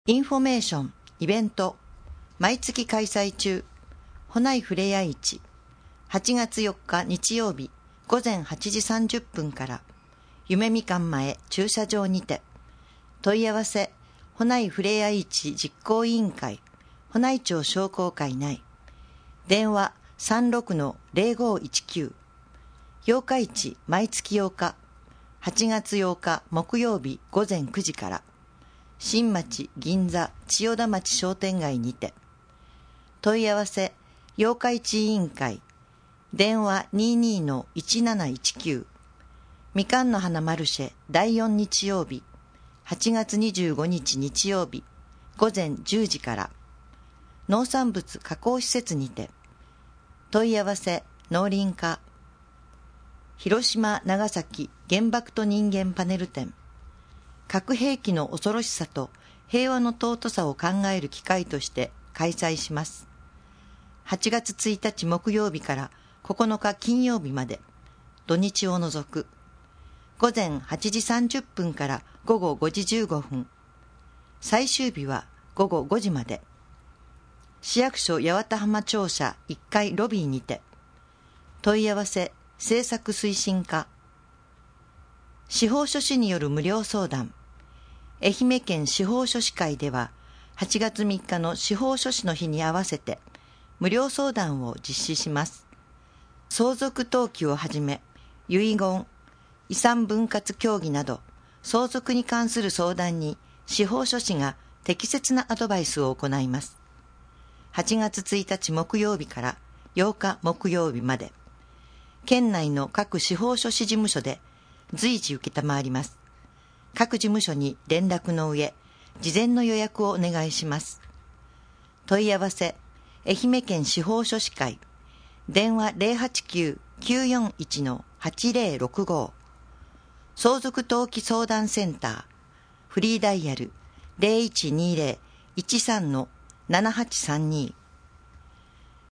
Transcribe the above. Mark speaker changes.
Speaker 1: インフォメーション、イベント、毎月開催中、ほないふれや市、8月4日日曜日、午前8時30分から、夢みかん前駐車場にて、問い合わせ、ほないふれや市実行委員会、ほない町商工会内、電話36-0519、8日市毎月8日、8月8日木曜日午前9時から、新町銀座千代田町商店街にて、問い合わせ八日市委員会電話 22-1719 みかんの花マルシェ第4日曜日8月25日日曜日午前10時から、農産物加工施設にて、問い合わせ農林課広島長崎原爆と人間パネル展、核兵器の恐ろしさと平和の尊さを考える機会として開催します。8月1日木曜日から9日金曜日まで、土日を除く、午前8時30分から午後5時15分、最終日は午後5時まで、市役所八幡浜庁舎1階ロビーにて、問い合わせ政策推進課、司法書士による無料相談、愛媛県司法書士会では8月3日の司法書士の日に合わせて無料相談を実施します。相続登記をはじめ遺言、遺産分割協議など相続に関する相談に司法書士が適切なアドバイスを行います。8月1日木曜日から8日木曜日まで、県内の各司法書士事務所で随時受けたまわります。各事務所に連絡の上、事前の予約をお願いします。問い合わせ、愛媛県司法書士会、電話 089-941-8065、相続登記相談センター、フリーダイヤル 0120-13-7832